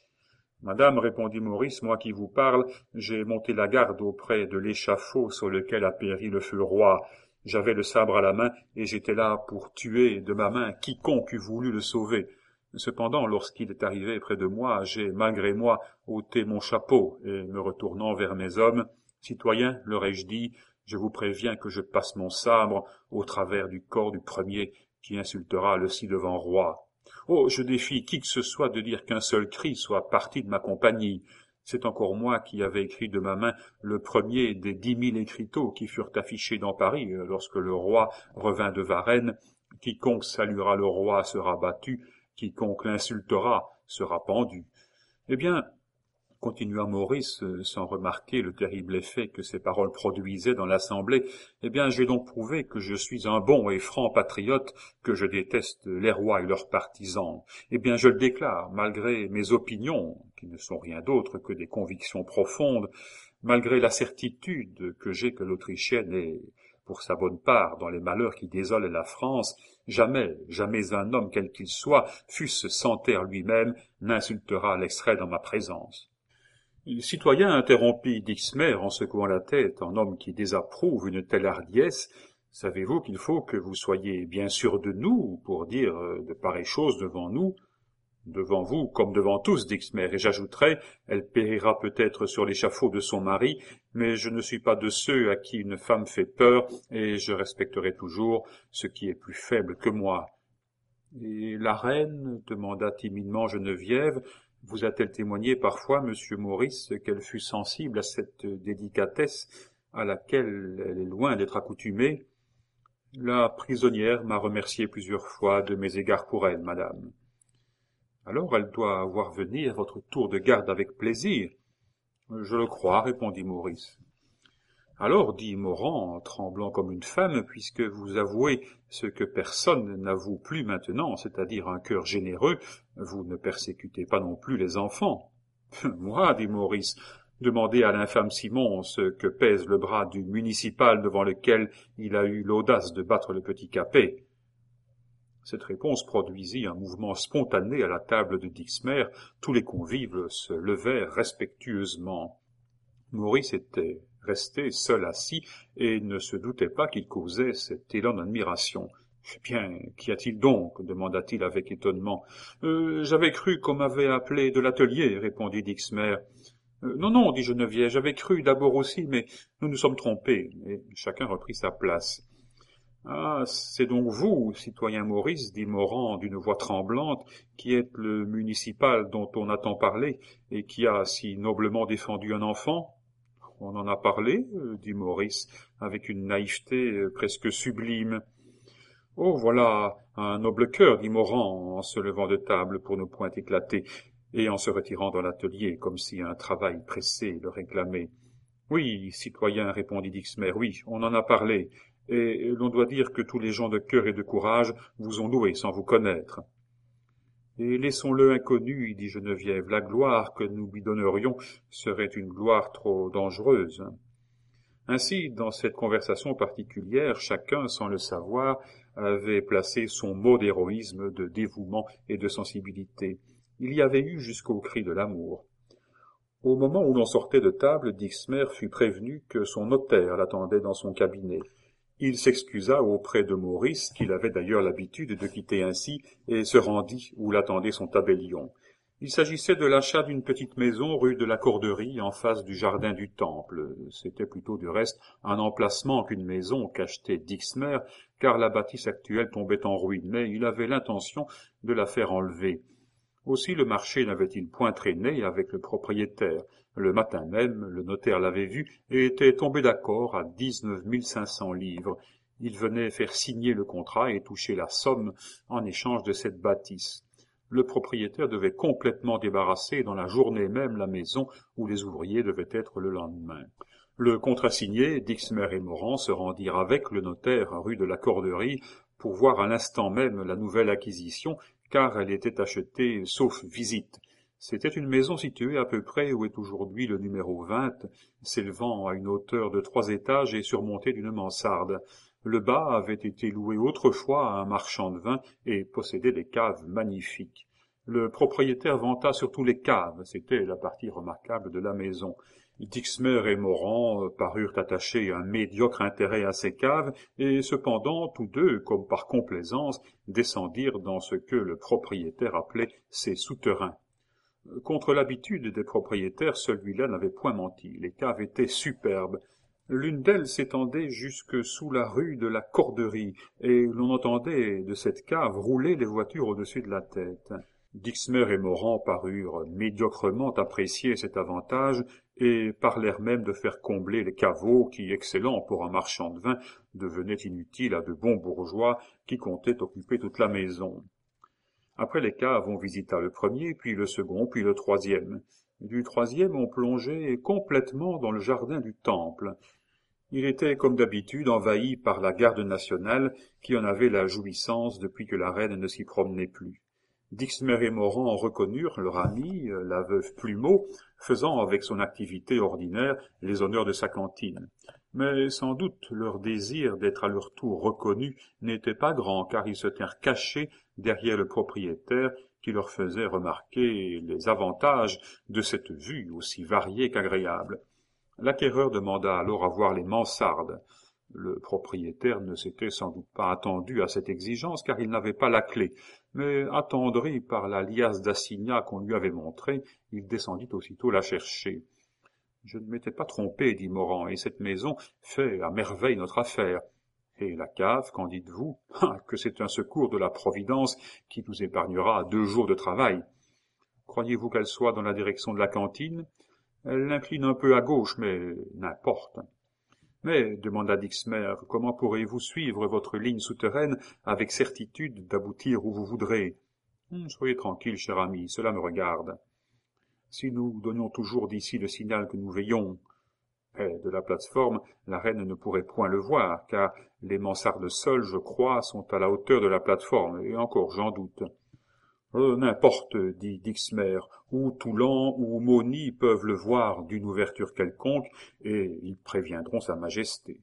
Speaker 1: Madame, répondit Maurice, moi qui vous parle, j'ai monté la garde auprès de l'échafaud sur lequel a péri le feu roi. J'avais le sabre à la main et j'étais là pour tuer de ma main quiconque eût voulu le sauver. Cependant, lorsqu'il est arrivé près de moi, j'ai, malgré moi, ôté mon chapeau et, me retournant vers mes hommes, « Citoyens, leur ai-je dit, je vous préviens que je passe mon sabre au travers du corps du premier qui insultera le ci-devant roi. Oh, je défie qui que ce soit de dire qu'un seul cri soit parti de ma compagnie. C'est encore moi qui avais écrit de ma main le premier des 10 000 écriteaux qui furent affichés dans Paris lorsque le roi revint de Varennes. Quiconque saluera le roi sera battu, quiconque l'insultera sera pendu. » Eh bien, continua Maurice, sans remarquer le terrible effet que ces paroles produisaient dans l'assemblée, eh bien, j'ai donc prouvé que je suis un bon et franc patriote, que je déteste les rois et leurs partisans. Eh bien, je le déclare, malgré mes opinions, qui ne sont rien d'autre que des convictions profondes, malgré la certitude que j'ai que l'Autrichienne est, pour sa bonne part, dans les malheurs qui désolent la France, jamais un homme quel qu'il soit, fût-ce Santerre lui-même, n'insultera l'extrait dans ma présence. « Citoyen, interrompit Dixmer en secouant la tête, en homme qui désapprouve une telle hardiesse, savez-vous qu'il faut que vous soyez bien sûr de nous pour dire de pareilles choses devant nous? Devant vous comme devant tous, Dixmer, et j'ajouterai, elle périra peut-être sur l'échafaud de son mari, mais je ne suis pas de ceux à qui une femme fait peur, et je respecterai toujours ce qui est plus faible que moi. » « Et la reine, demanda timidement Geneviève, vous a-t-elle témoigné parfois, monsieur Maurice, qu'elle fut sensible à cette délicatesse à laquelle elle est loin d'être accoutumée? La prisonnière m'a remercié plusieurs fois de mes égards pour elle, madame. Alors elle doit voir venir votre tour de garde avec plaisir. Je le crois, répondit Maurice. Alors, dit Morand, tremblant comme une femme, puisque vous avouez ce que personne n'avoue plus maintenant, c'est-à-dire un cœur généreux, vous ne persécutez pas non plus les enfants. Moi, dit Maurice, demandez à l'infâme Simon ce que pèse le bras du municipal devant lequel il a eu l'audace de battre le petit Capet. Cette réponse produisit un mouvement spontané à la table de Dixmer. Tous les convives se levèrent respectueusement. Maurice était resté seul assis et ne se doutait pas qu'il causait cet élan d'admiration. « Eh bien, qu'y a-t-il donc » demanda-t-il avec étonnement. « J'avais cru qu'on m'avait appelé de l'atelier, » répondit Dixmer. « Non, dit Geneviève, j'avais cru d'abord aussi, mais nous nous sommes trompés. » Et chacun reprit sa place. « Ah, c'est donc vous, citoyen Maurice, dit Morand d'une voix tremblante, qui êtes le municipal dont on a tant parlé et qui a si noblement défendu un enfant ? » « On en a parlé, dit Maurice, avec une naïveté presque sublime. « Oh, voilà un noble cœur, dit Morand, en se levant de table pour ne point éclater, et en se retirant dans l'atelier, comme si un travail pressé le réclamait. « Oui, citoyen, répondit Dixmer, oui, on en a parlé, et l'on doit dire que tous les gens de cœur et de courage vous ont loué sans vous connaître. » « Et laissons-le inconnu, dit Geneviève, la gloire que nous lui donnerions serait une gloire trop dangereuse. » Ainsi, dans cette conversation particulière, chacun, sans le savoir, avait placé son mot d'héroïsme, de dévouement et de sensibilité. Il y avait eu jusqu'au cri de l'amour. Au moment où l'on sortait de table, Dixmer fut prévenu que son notaire l'attendait dans son cabinet. Il s'excusa auprès de Maurice, qu'il avait d'ailleurs l'habitude de quitter ainsi, et se rendit où l'attendait son tabellion. Il s'agissait de l'achat d'une petite maison rue de la Corderie, en face du jardin du Temple. C'était plutôt du reste un emplacement qu'une maison qu'achetait Dixmer, car la bâtisse actuelle tombait en ruine, mais il avait l'intention de la faire enlever. Aussi le marché n'avait-il point traîné avec le propriétaire. Le matin même, le notaire l'avait vu et était tombé d'accord à 19 500 livres. Il venait faire signer le contrat et toucher la somme en échange de cette bâtisse. Le propriétaire devait complètement débarrasser dans la journée même la maison où les ouvriers devaient être le lendemain. Le contrat signé, Dixmer et Morand se rendirent avec le notaire rue de la Corderie pour voir à l'instant même la nouvelle acquisition, car elle était achetée sauf visite. C'était une maison située à peu près où est aujourd'hui le numéro 20, s'élevant à une hauteur de 3 étages et surmontée d'une mansarde. Le bas avait été loué autrefois à un marchand de vin et possédait des caves magnifiques. Le propriétaire vanta surtout les caves, c'était la partie remarquable de la maison. Dixmer et Morand parurent attacher un médiocre intérêt à ces caves, et cependant tous deux, comme par complaisance, descendirent dans ce que le propriétaire appelait ses souterrains. Contre l'habitude des propriétaires, celui-là n'avait point menti, les caves étaient superbes. L'une d'elles s'étendait jusque sous la rue de la Corderie, et l'on entendait de cette cave rouler les voitures au-dessus de la tête. Dixmer et Morand parurent médiocrement apprécier cet avantage et parlèrent même de faire combler les caveaux qui, excellents pour un marchand de vin, devenaient inutiles à de bons bourgeois qui comptaient occuper toute la maison. Après les caves, on visita le premier, puis le second, puis le troisième. Du troisième, on plongeait complètement dans le jardin du Temple. Il était, comme d'habitude, envahi par la garde nationale qui en avait la jouissance depuis que la reine ne s'y promenait plus. Dixmer et Morand reconnurent leur amie, la veuve Plumeau, faisant avec son activité ordinaire les honneurs de sa cantine. Mais sans doute leur désir d'être à leur tour reconnus n'était pas grand, car ils se tinrent cachés derrière le propriétaire qui leur faisait remarquer les avantages de cette vue aussi variée qu'agréable. L'acquéreur demanda alors à voir les mansardes. Le propriétaire ne s'était sans doute pas attendu à cette exigence, car il n'avait pas la clé, mais attendri par la liasse d'assignats qu'on lui avait montrée, il descendit aussitôt la chercher. « Je ne m'étais pas trompé, dit Morand, et cette maison fait à merveille notre affaire. Et la cave, qu'en dites-vous? Ah, que c'est un secours de la Providence qui nous épargnera 2 jours de travail. Croyez-vous qu'elle soit dans la direction de la cantine? Elle incline un peu à gauche, mais n'importe. Mais, demanda Dixmer, comment pourrez-vous suivre votre ligne souterraine avec certitude d'aboutir où vous voudrez? Soyez tranquille, cher ami, cela me regarde. Si nous donnions toujours d'ici le signal que nous veillons, de la plateforme, la reine ne pourrait point le voir, car les mansardes seules, je crois, sont à la hauteur de la plateforme, et encore j'en doute. N'importe, dit Dixmer, ou Toulan ou Mauny peuvent le voir d'une ouverture quelconque, et ils préviendront sa majesté.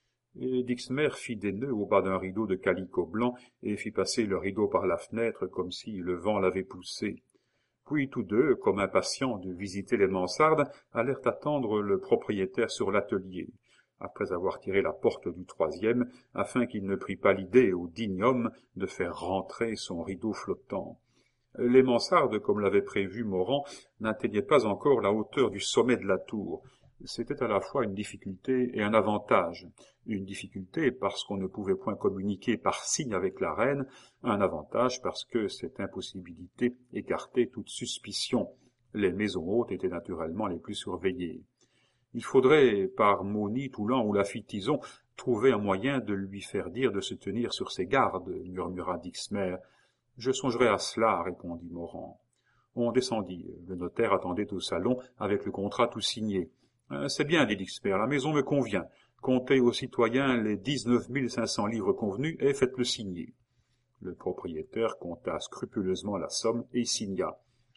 Speaker 1: Et Dixmer fit des nœuds au bas d'un rideau de calicot blanc, et fit passer le rideau par la fenêtre comme si le vent l'avait poussé. Puis tous deux, comme impatients de visiter les mansardes, allèrent attendre le propriétaire sur l'atelier, après avoir tiré la porte du troisième, afin qu'il ne prît pas l'idée au digne homme de faire rentrer son rideau flottant. Les mansardes, comme l'avait prévu Morand, n'atteignaient pas encore la hauteur du sommet de la tour. C'était à la fois une difficulté et un avantage. Une difficulté parce qu'on ne pouvait point communiquer par signe avec la reine, un avantage parce que cette impossibilité écartait toute suspicion. Les maisons hautes étaient naturellement les plus surveillées. Il faudrait, par Mauny, Toulan ou Lafitizon, trouver un moyen de lui faire dire de se tenir sur ses gardes, murmura Dixmer. « Je songerai à cela, répondit Morand. On descendit. Le notaire attendait au salon avec le contrat tout signé. « C'est bien, dit Dixmer, la maison me convient. Comptez aux citoyens les 19 500 livres convenus et faites-le signer. » Le propriétaire compta scrupuleusement la somme et signa.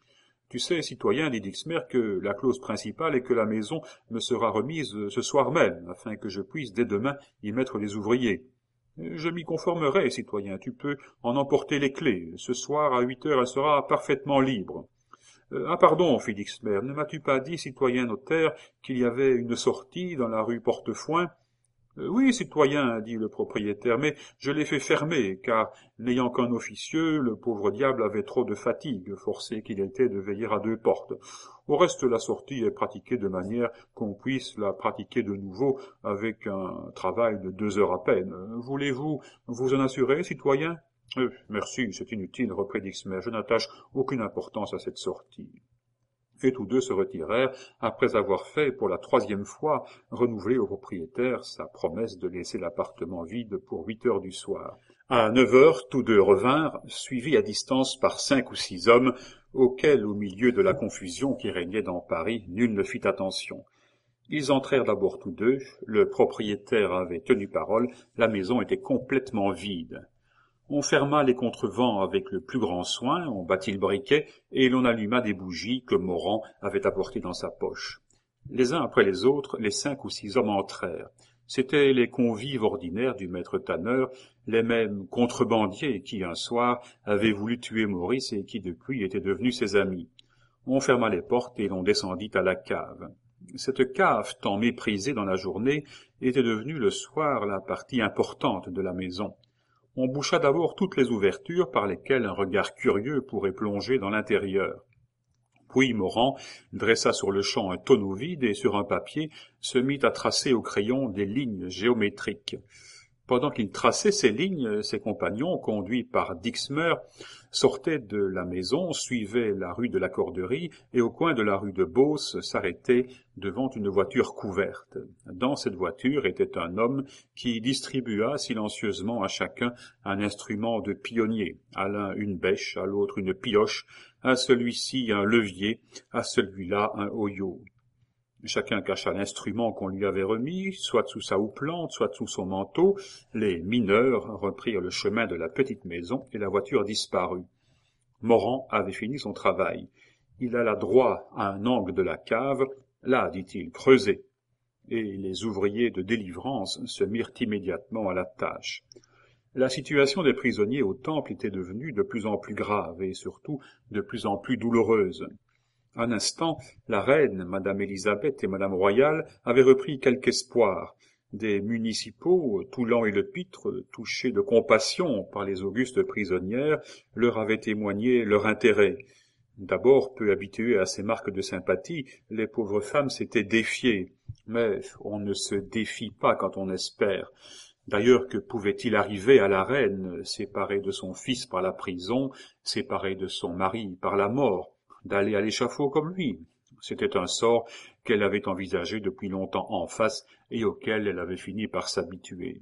Speaker 1: « Tu sais, citoyen, dit Dixmer, que la clause principale est que la maison me sera remise ce soir même, afin que je puisse dès demain y mettre les ouvriers. » Je m'y conformerai, citoyen, tu peux en emporter les clés. Ce soir, à 8 heures, elle sera parfaitement libre. Ah pardon, fit Dixmer, ne m'as-tu pas dit, citoyen notaire, qu'il y avait une sortie dans la rue Portefoin? Oui, citoyen, dit le propriétaire, mais je l'ai fait fermer, car, n'ayant qu'un officieux, le pauvre diable avait trop de fatigue, forcé qu'il était de veiller à 2 portes. Au reste, la sortie est pratiquée de manière qu'on puisse la pratiquer de nouveau avec un travail de 2 heures à peine. Voulez-vous vous en assurer, citoyen? Merci, c'est inutile, reprit Dixmer, je n'attache aucune importance à cette sortie. Et tous deux se retirèrent, après avoir fait, pour la 3e fois, renouveler au propriétaire sa promesse de laisser l'appartement vide pour 8 heures du soir. À 9 heures, tous deux revinrent, suivis à distance par 5 ou 6 hommes, auxquels, au milieu de la confusion qui régnait dans Paris, nul ne fit attention. Ils entrèrent d'abord tous deux, le propriétaire avait tenu parole, la maison était complètement vide. On ferma les contrevents avec le plus grand soin, on battit le briquet, et l'on alluma des bougies que Morand avait apportées dans sa poche. Les uns après les autres, les 5 ou 6 hommes entrèrent. C'étaient les convives ordinaires du maître tanneur, les mêmes contrebandiers qui, un soir, avaient voulu tuer Maurice et qui depuis étaient devenus ses amis. On ferma les portes et l'on descendit à la cave. Cette cave, tant méprisée dans la journée, était devenue le soir la partie importante de la maison. On boucha d'abord toutes les ouvertures par lesquelles un regard curieux pourrait plonger dans l'intérieur. Puis Morand dressa sur-le-champ un tonneau vide et sur un papier se mit à tracer au crayon des lignes géométriques. Pendant qu'il traçait ces lignes, ses compagnons, conduits par Dixmer, sortaient de la maison, suivaient la rue de la Corderie et au coin de la rue de Beauce s'arrêtaient devant une voiture couverte. Dans cette voiture était un homme qui distribua silencieusement à chacun un instrument de pionnier, à l'un une bêche, à l'autre une pioche, à celui-ci un levier, à celui-là un hoyau. Chacun cacha l'instrument qu'on lui avait remis, soit sous sa houppelande, soit sous son manteau. Les mineurs reprirent le chemin de la petite maison et la voiture disparut. Morand avait fini son travail. Il alla droit à un angle de la cave. Là, dit-il, creusez. Et les ouvriers de délivrance se mirent immédiatement à la tâche. La situation des prisonniers au Temple était devenue de plus en plus grave et surtout de plus en plus douloureuse. Un instant, la reine, madame Élisabeth et madame Royale avaient repris quelque espoir. Des municipaux, Toulan et le Pitre, touchés de compassion par les augustes prisonnières, leur avaient témoigné leur intérêt. D'abord, peu habituées à ces marques de sympathie, les pauvres femmes s'étaient défiées. Mais on ne se défie pas quand on espère. D'ailleurs, que pouvait-il arriver à la reine, séparée de son fils par la prison, séparée de son mari par la mort, d'aller à l'échafaud comme lui? C'était un sort qu'elle avait envisagé depuis longtemps en face et auquel elle avait fini par s'habituer.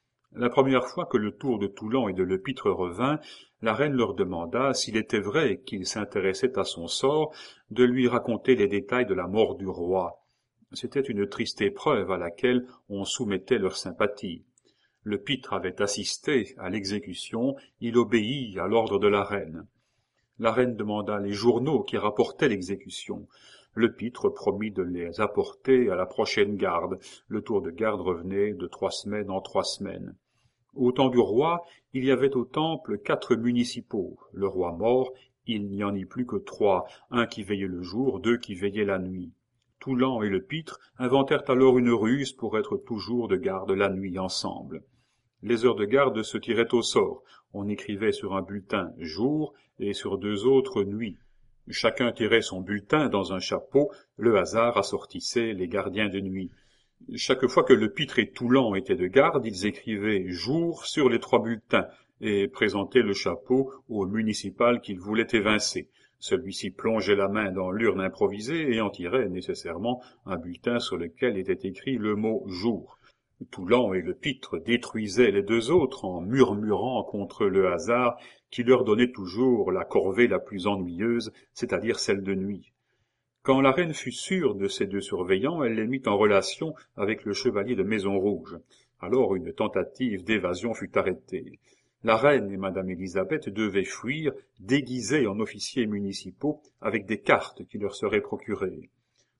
Speaker 1: La première fois que le tour de Toulan et de Le Pitre revint, la reine leur demanda, s'il était vrai qu'ils s'intéressaient à son sort, de lui raconter les détails de la mort du roi. C'était une triste épreuve à laquelle on soumettait leur sympathie. Le Pitre avait assisté à l'exécution, il obéit à l'ordre de la reine. La reine demanda les journaux qui rapportaient l'exécution. Le Pitre promit de les apporter à la prochaine garde. Le tour de garde revenait de 3 semaines en 3 semaines. Au temps du roi, il y avait au Temple 4 municipaux. Le roi mort, il n'y en eut plus que 3, un qui veillait le jour, 2 qui veillaient la nuit. Toulan et le Pitre inventèrent alors une ruse pour être toujours de garde la nuit ensemble. Les heures de garde se tiraient au sort. On écrivait sur un bulletin « jour » et sur 2 autres « nuit ». Chacun tirait son bulletin dans un chapeau, le hasard assortissait les gardiens de nuit. Chaque fois que le Pitre et Toulan étaient de garde, ils écrivaient « jour » sur les 3 bulletins et présentaient le chapeau au municipal qu'ils voulaient évincer. Celui-ci plongeait la main dans l'urne improvisée et en tirait nécessairement un bulletin sur lequel était écrit le mot « jour ». Toulan et le Pitre détruisaient les 2 autres en murmurant contre le hasard qui leur donnait toujours la corvée la plus ennuyeuse, c'est-à-dire celle de nuit. Quand la reine fut sûre de ces 2 surveillants, elle les mit en relation avec le chevalier de Maison-Rouge. Alors une tentative d'évasion fut arrêtée. La reine et madame Élisabeth devaient fuir, déguisées en officiers municipaux, avec des cartes qui leur seraient procurées.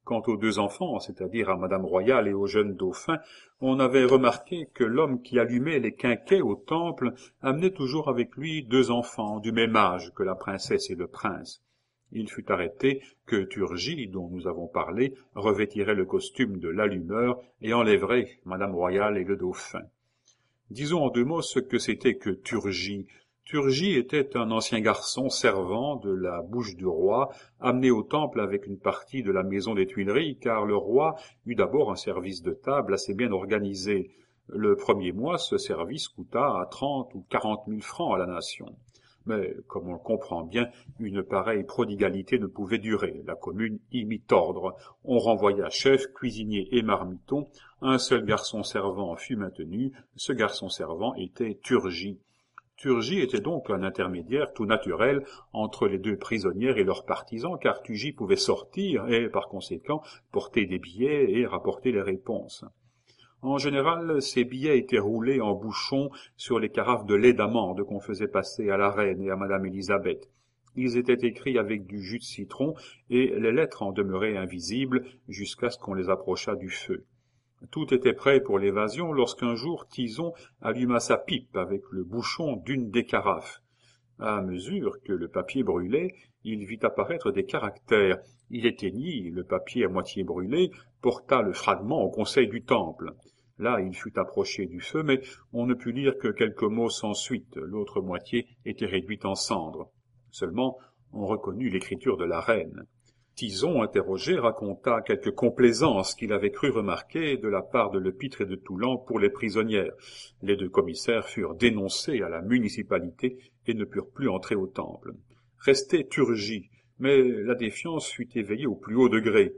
Speaker 1: Quant aux deux enfants, c'est-à-dire à Madame Royale et au jeune dauphin, on avait remarqué que l'homme qui allumait les quinquets au temple amenait toujours avec lui deux enfants du même âge que la princesse et le prince. Il fut arrêté que Turgis, dont nous avons parlé, revêtirait le costume de l'allumeur et enlèverait Madame Royale et le dauphin. Disons en deux mots ce que c'était que Turgis. Turgis était un ancien garçon servant de la bouche du roi, amené au temple avec une partie de la maison des Tuileries, car le roi eut d'abord un service de table assez bien organisé. Le premier mois, ce service coûta 30 ou 40 000 francs à la nation. Mais, comme on le comprend bien, une pareille prodigalité ne pouvait durer. La commune y mit ordre. On renvoya chef, cuisinier et marmiton. Un seul garçon servant fut maintenu. Ce garçon servant était Turgis. Turgis était donc un intermédiaire tout naturel entre les deux prisonnières et leurs partisans, car Turgis pouvait sortir et, par conséquent, porter des billets et rapporter les réponses. En général, ces billets étaient roulés en bouchons sur les carafes de lait d'amande qu'on faisait passer à la reine et à Madame Élisabeth. Ils étaient écrits avec du jus de citron et les lettres en demeuraient invisibles jusqu'à ce qu'on les approchât du feu. Tout était prêt pour l'évasion lorsqu'un jour Tison alluma sa pipe avec le bouchon d'une des carafes. À mesure que le papier brûlait, il vit apparaître des caractères. Il éteignit le papier à moitié brûlé, porta le fragment au conseil du temple. Là, il fut approché du feu, mais on ne put lire que quelques mots sans suite. L'autre moitié était réduite en cendres. Seulement, on reconnut l'écriture de la reine. Tison, interrogé, raconta quelques complaisances qu'il avait cru remarquer de la part de Lepître et de Toulan pour les prisonnières. Les deux commissaires furent dénoncés à la municipalité et ne purent plus entrer au temple. Restait Turgis, mais la défiance fut éveillée au plus haut degré.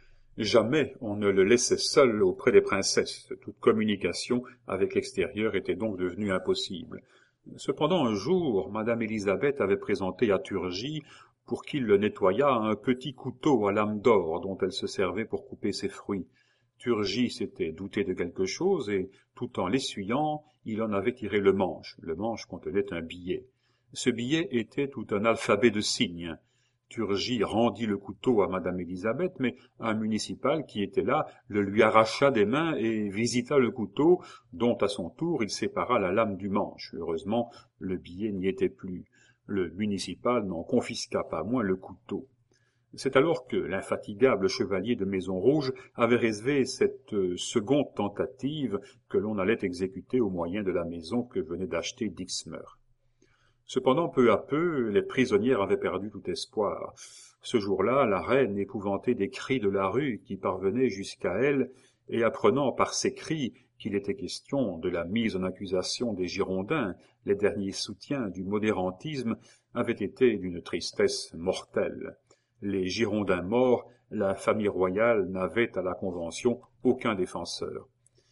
Speaker 1: Jamais on ne le laissait seul auprès des princesses. Toute communication avec l'extérieur était donc devenue impossible. Cependant, un jour, Madame Élisabeth avait présenté à Turgis pour qu'il le nettoyât un petit couteau à lame d'or dont elle se servait pour couper ses fruits. Turgis s'était douté de quelque chose et, tout en l'essuyant, il en avait tiré le manche. Le manche contenait un billet. Ce billet était tout un alphabet de signes. Turgis rendit le couteau à Madame Élisabeth, mais un municipal qui était là le lui arracha des mains et visita le couteau, dont à son tour il sépara la lame du manche. Heureusement, le billet n'y était plus. Le municipal n'en confisqua pas moins le couteau. C'est alors que l'infatigable chevalier de Maison Rouge avait rêvé cette seconde tentative que l'on allait exécuter au moyen de la maison que venait d'acheter Dixmer. Cependant, peu à peu, les prisonnières avaient perdu tout espoir. Ce jour-là, la reine, épouvantée des cris de la rue qui parvenaient jusqu'à elle, et apprenant par ces cris qu'il était question de la mise en accusation des Girondins, les derniers soutiens du modérantisme, avait été d'une tristesse mortelle. Les Girondins morts, la famille royale n'avait à la Convention aucun défenseur.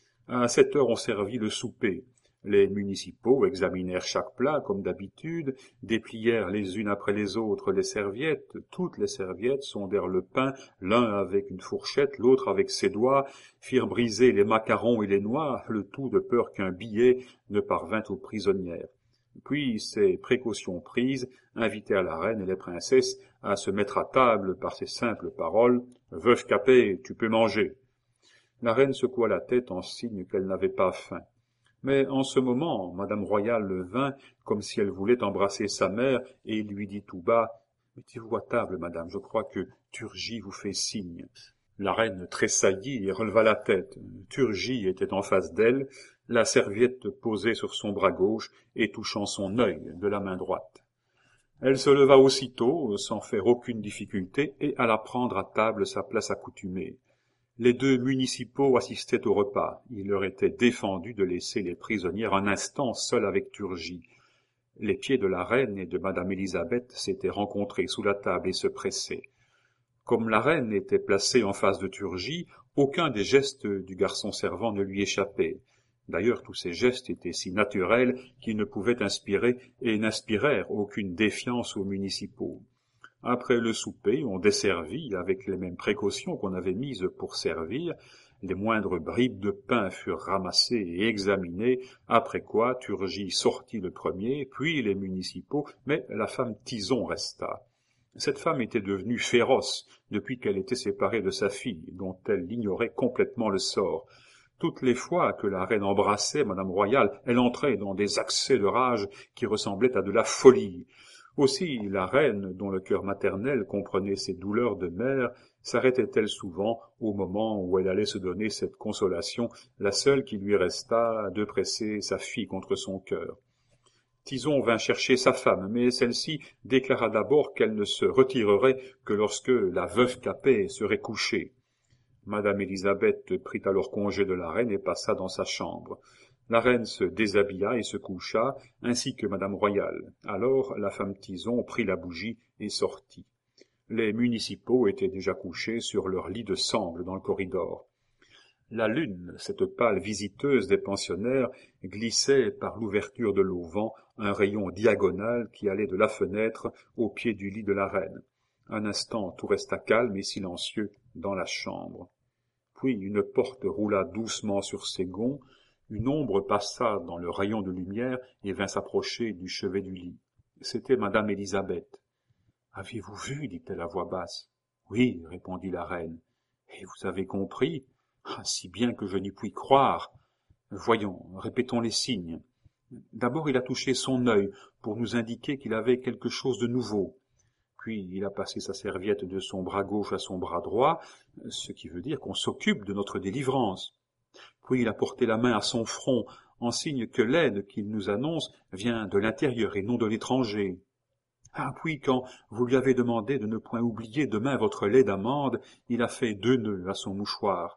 Speaker 1: À 7 heures on servit le souper. Les municipaux examinèrent chaque plat comme d'habitude, déplièrent les unes après les autres les serviettes, toutes les serviettes sondèrent le pain, l'un avec une fourchette, l'autre avec ses doigts, firent briser les macarons et les noix, le tout de peur qu'un billet ne parvint aux prisonnières. Puis, ces précautions prises, invitèrent la reine et les princesses à se mettre à table par ces simples paroles « Veuve Capet, tu peux manger ». La reine secoua la tête en signe qu'elle n'avait pas faim. Mais en ce moment, Madame Royale le vint, comme si elle voulait embrasser sa mère, et lui dit tout bas « Mettez-vous à table, madame, je crois que Turgis vous fait signe. » La reine tressaillit et releva la tête. Turgis était en face d'elle, la serviette posée sur son bras gauche et touchant son œil de la main droite. Elle se leva aussitôt, sans faire aucune difficulté, et alla prendre à table sa place accoutumée. Les deux municipaux assistaient au repas. Il leur était défendu de laisser les prisonnières un instant seules avec Turgis. Les pieds de la reine et de Madame Élisabeth s'étaient rencontrés sous la table et se pressaient. Comme la reine était placée en face de Turgis, aucun des gestes du garçon servant ne lui échappait. D'ailleurs, tous ces gestes étaient si naturels qu'ils ne pouvaient inspirer et n'inspirèrent aucune défiance aux municipaux. Après le souper, on desservit avec les mêmes précautions qu'on avait mises pour servir. Les moindres bribes de pain furent ramassées et examinées, après quoi Turgis sortit le premier, puis les municipaux, mais la femme Tison resta. Cette femme était devenue féroce depuis qu'elle était séparée de sa fille, dont elle ignorait complètement le sort. Toutes les fois que la reine embrassait Madame Royale, elle entrait dans des accès de rage qui ressemblaient à de la folie. Aussi la reine, dont le cœur maternel comprenait ses douleurs de mère, s'arrêtait-elle souvent au moment où elle allait se donner cette consolation, la seule qui lui restât de presser sa fille contre son cœur. Tison vint chercher sa femme, mais celle-ci déclara d'abord qu'elle ne se retirerait que lorsque la veuve Capet serait couchée. Madame Élisabeth prit alors congé de la reine et passa dans sa chambre. La reine se déshabilla et se coucha, ainsi que Madame Royale. Alors la femme Tison prit la bougie et sortit. Les municipaux étaient déjà couchés sur leur lit de sangle dans le corridor. La lune, cette pâle visiteuse des pensionnaires, glissait par l'ouverture de l'auvent un rayon diagonal qui allait de la fenêtre au pied du lit de la reine. Un instant, tout resta calme et silencieux dans la chambre. Puis une porte roula doucement sur ses gonds, une ombre passa dans le rayon de lumière et vint s'approcher du chevet du lit. C'était Madame Élisabeth. « Avez-vous vu ?» dit-elle à voix basse. « Oui, » répondit la reine. « Et vous avez compris ? Ah, si bien que je n'y puis croire. Voyons, répétons les signes. D'abord il a touché son œil pour nous indiquer qu'il avait quelque chose de nouveau. Puis il a passé sa serviette de son bras gauche à son bras droit, ce qui veut dire qu'on s'occupe de notre délivrance. Puis il a porté la main à son front, en signe que l'aide qu'il nous annonce vient de l'intérieur et non de l'étranger. Ah, puis quand vous lui avez demandé de ne point oublier demain votre lait d'amande, il a fait 2 nœuds à son mouchoir.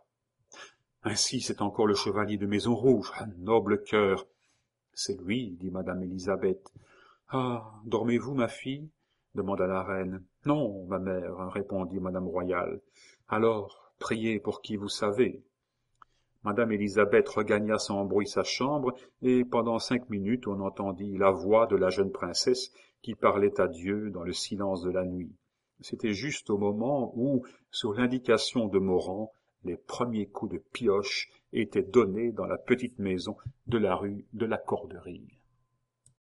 Speaker 1: Ainsi c'est encore le chevalier de Maison Rouge, un noble cœur. C'est lui, dit Madame Élisabeth. Ah, dormez-vous, ma fille? Demanda la reine. Non, ma mère, répondit Madame Royale. Alors, priez pour qui vous savez. Madame Élisabeth regagna sans bruit sa chambre, et pendant 5 minutes on entendit la voix de la jeune princesse qui parlait à Dieu dans le silence de la nuit. C'était juste au moment où, sur l'indication de Morand, les premiers coups de pioche étaient donnés dans la petite maison de la rue de la Corderie.